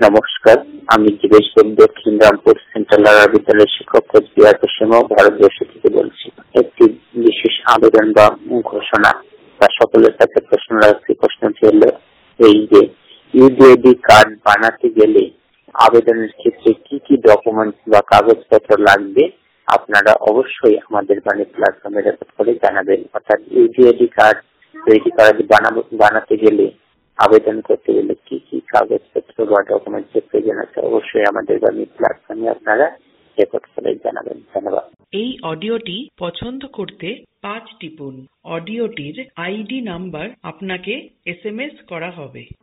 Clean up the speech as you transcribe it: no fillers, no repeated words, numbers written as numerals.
নমস্কার, আমি জীবেশ বন্ধু দক্ষিণ রামপুর সেন্ট্রাল আরআর বিদ্যালয়ের শিক্ষক কোচবিহার পশ্চিম ভারতবর্ষ থেকে বলছি। একটি বিশেষ আবেদন বা ঘোষণা বা সকলের কাছে প্রশ্ন রাখছি। প্রশ্নটি হলো এই যে ইউডিআইডি কার্ড বানাতে গেলে আবেদনের ক্ষেত্রে কি কি ডকুমেন্টস বা কাগজপত্র লাগবে আপনারা অবশ্যই আমাদের বাণী প্ল্যাটফর্মে রেকর্ড করে জানাবেন। অর্থাৎ ইউডিআইডি কার্ড তৈরি বানাতে গেলে আবেদন করতে গেলে কি কি কাগজপত্র বা ডকুমেন্টসের প্রয়োজন আছে অবশ্যই আমাদের বাণী প্ল্যাটফর্মে আপনারা রেকর্ড করে জানাবেন। ধন্যবাদ। এই অডিওটি পছন্দ করতে 5 টিপুন। অডিওটির আইডি নাম্বার আপনাকে SMS করা হবে।